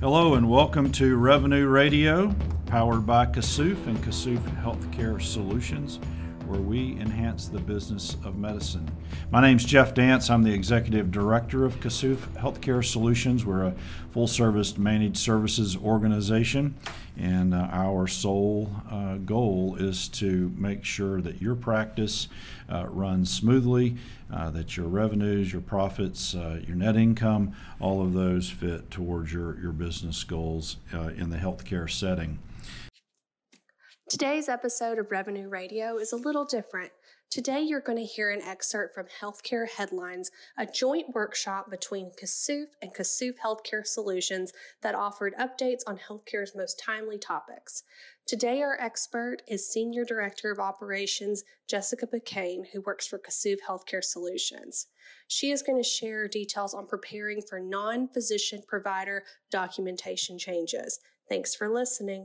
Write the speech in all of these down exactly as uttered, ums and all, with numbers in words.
Hello and welcome to Revenue Radio, powered by Kassouf and Kassouf Healthcare Solutions, where we enhance the business of medicine. My name's Jeff Dance. I'm the Executive Director of Kassouf Healthcare Solutions. We're a full-service managed services organization, and uh, our sole uh, goal is to make sure that your practice uh, runs smoothly, uh, that your revenues, your profits, uh, your net income, all of those fit towards your, your business goals uh, in the healthcare setting. Today's episode of Revenue Radio is a little different. Today you're going to hear an excerpt from Healthcare Headlines, a joint workshop between Kassouf and Kassouf Healthcare Solutions that offered updates on healthcare's most timely topics. Today our expert is Senior Director of Operations Jessica McCain, who works for Kassouf Healthcare Solutions. She is going to share details on preparing for non-physician provider documentation changes. Thanks for listening.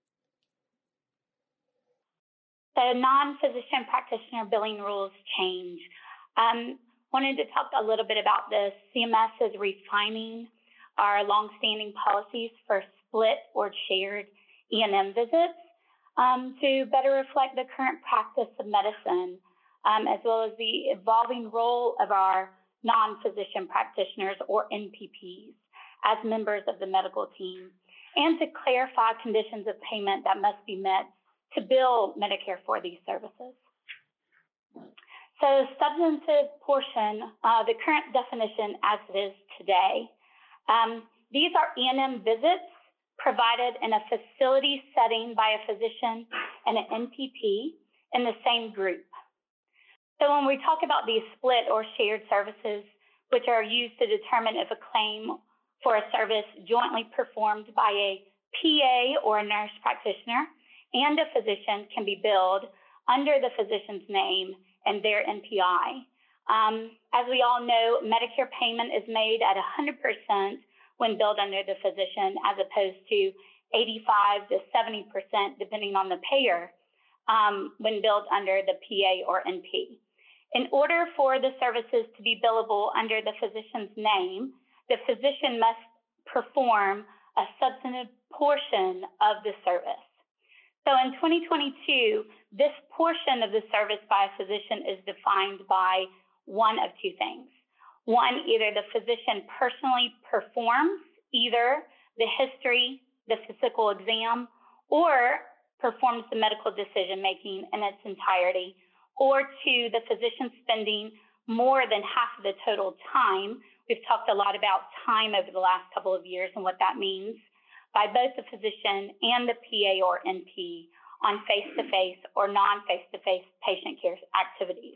The non-physician practitioner billing rules change. Um, wanted to talk a little bit about this. C M S is refining our longstanding policies for split or shared E and M visits um, to better reflect the current practice of medicine, um, as well as the evolving role of our non-physician practitioners, or N P Ps, as members of the medical team, and to clarify conditions of payment that must be met to bill Medicare for these services. So substantive portion, uh, the current definition as it is today, um, these are E and M visits provided in a facility setting by a physician and an N P P in the same group. So when we talk about these split or shared services, which are used to determine if a claim for a service jointly performed by a P A or a nurse practitioner and a physician can be billed under the physician's name and their N P I. Um, as we all know, Medicare payment is made at one hundred percent when billed under the physician, as opposed to eighty-five to seventy percent, depending on the payer, um, when billed under the P A or N P. In order for the services to be billable under the physician's name, the physician must perform a substantive portion of the service. So in twenty twenty-two, this portion of the service by a physician is defined by one of two things. One, either the physician personally performs either the history, the physical exam, or performs the medical decision-making in its entirety, or two, the physician spending more than half of the total time. We've talked a lot about time over the last couple of years and what that means, by both the physician and the P A or N P on face-to-face or non-face-to-face patient care activities.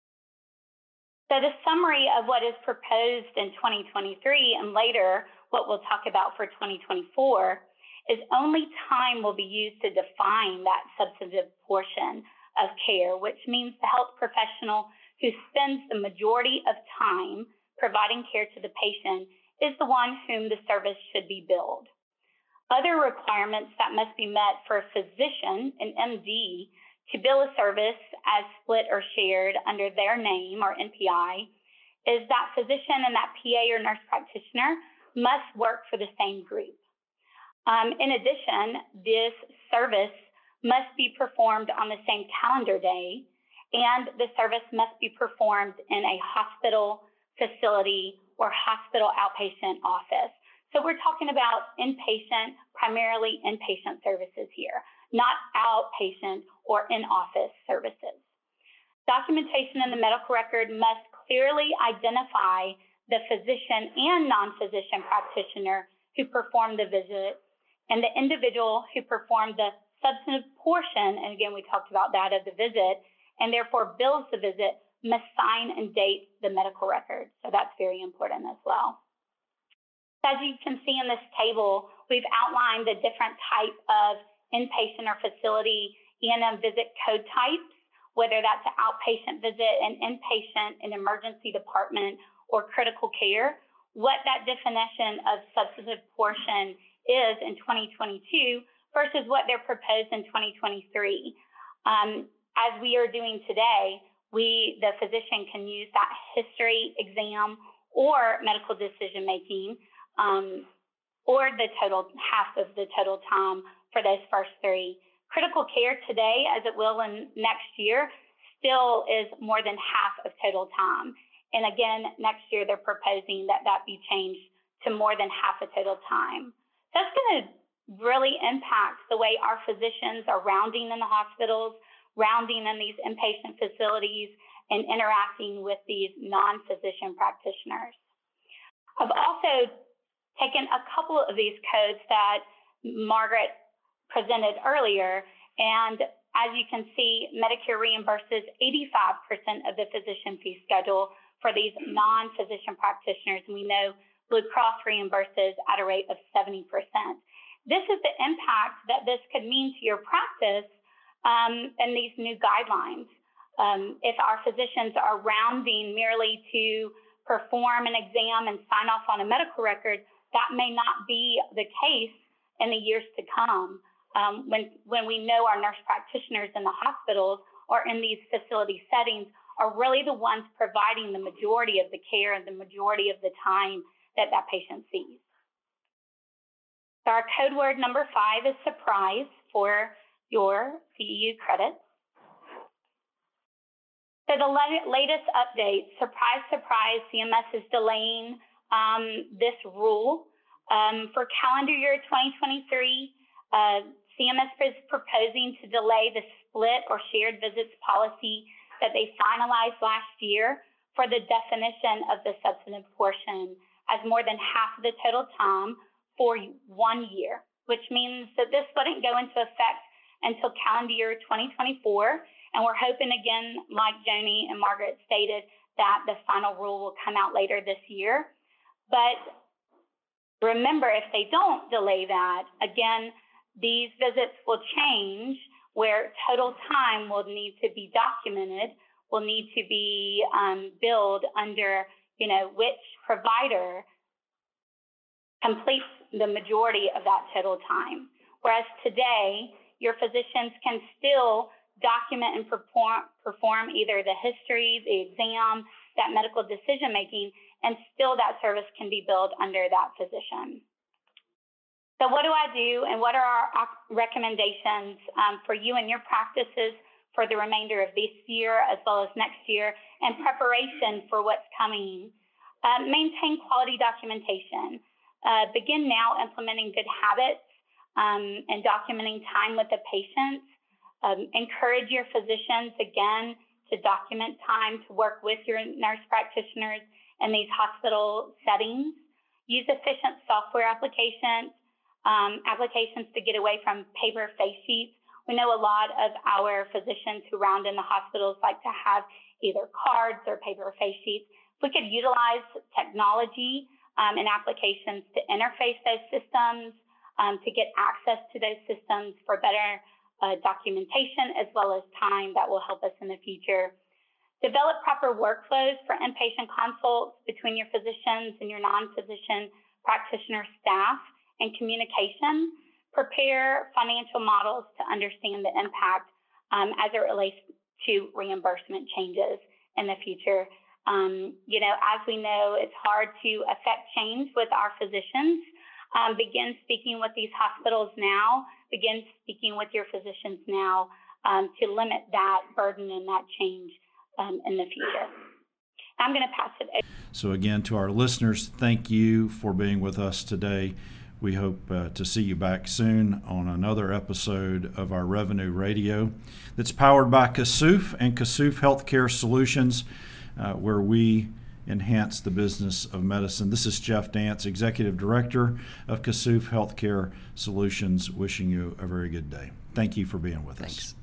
So the summary of what is proposed in twenty twenty-three and later what we'll talk about for twenty twenty-four is only time will be used to define that substantive portion of care, which means the health professional who spends the majority of time providing care to the patient is the one whom the service should be billed. Other requirements that must be met for a physician, an M D, to bill a service as split or shared under their name or N P I is that physician and that P A or nurse practitioner must work for the same group. Um, in addition, this service must be performed on the same calendar day, and the service must be performed in a hospital, facility, or hospital outpatient office. So we're talking about inpatient, primarily inpatient services here, not outpatient or in-office services. Documentation in the medical record must clearly identify the physician and non-physician practitioner who performed the visit, and the individual who performed the substantive portion, and again, we talked about that of the visit, and therefore bills the visit, must sign and date the medical record. So that's very important as well. As you can see in this table, we've outlined the different type of inpatient or facility E and M visit code types, whether that's an outpatient visit, an inpatient, an emergency department, or critical care, what that definition of substantive portion is in twenty twenty-two versus what they're proposed in twenty twenty-three. Um, as we are doing today, we, the physician, can use that history exam or medical decision-making um, or the total half of the total time for those first three. Critical care today, as it will in next year, still is more than half of total time. And again, next year they're proposing that that be changed to more than half of total time. That's going to really impact the way our physicians are rounding in the hospitals, rounding in these inpatient facilities, and interacting with these non-physician practitioners. I've also taken a couple of these codes that Margaret presented earlier, and as you can see, Medicare reimburses eighty-five percent of the physician fee schedule for these non-physician practitioners, and we know Blue Cross reimburses at a rate of seventy percent. This is the impact that this could mean to your practice um, and these new guidelines. Um, if our physicians are rounding merely to perform an exam and sign off on a medical record, that may not be the case in the years to come. Um, when, when we know our nurse practitioners in the hospitals or in these facility settings are really the ones providing the majority of the care and the majority of the time that that patient sees. So our code word number five is surprise for your C E U credits. So the latest update, surprise, surprise, C M S is delaying um, this rule. Um, for calendar year twenty twenty-three, uh, C M S is proposing to delay the split or shared visits policy that they finalized last year for the definition of the substantive portion as more than half of the total time for one year, which means that this wouldn't go into effect until calendar year twenty twenty-four. And we're hoping, again, like Joni and Margaret stated, that the final rule will come out later this year. But remember, if they don't delay that, again, these visits will change where total time will need to be documented, will need to be um, billed under, you know, which provider completes the majority of that total time. Whereas today, your physicians can still document and perform, perform either the history, the exam, that medical decision-making, and still that service can be billed under that physician. So what do I do, and what are our recommendations um, for you and your practices for the remainder of this year as well as next year in preparation for what's coming? Uh, maintain quality documentation. Uh, begin now implementing good habits um, and documenting time with the patients. Um, encourage your physicians, again, to document time to work with your nurse practitioners in these hospital settings. Use efficient software applications, um, applications to get away from paper face sheets. We know a lot of our physicians who round in the hospitals like to have either cards or paper face sheets. If we could utilize technology um, and applications to interface those systems, um, to get access to those systems for better Uh, documentation as well as time, that will help us in the future. Develop proper workflows for inpatient consults between your physicians and your non-physician practitioner staff and communication. Prepare financial models to understand the impact um, as it relates to reimbursement changes in the future. Um, you know, as we know, it's hard to affect change with our physicians. Um, begin speaking with these hospitals now, begin speaking with your physicians now um, to limit that burden and that change um, in the future. I'm going to pass it over. So again, to our listeners, thank you for being with us today. We hope uh, to see you back soon on another episode of our Revenue Radio that's powered by Kassouf and Kassouf Healthcare Solutions, uh, where we enhance the business of medicine. This is Jeff Dance, Executive Director of Kassouf Healthcare Solutions, wishing you a very good day. Thank you for being with Thanks. us.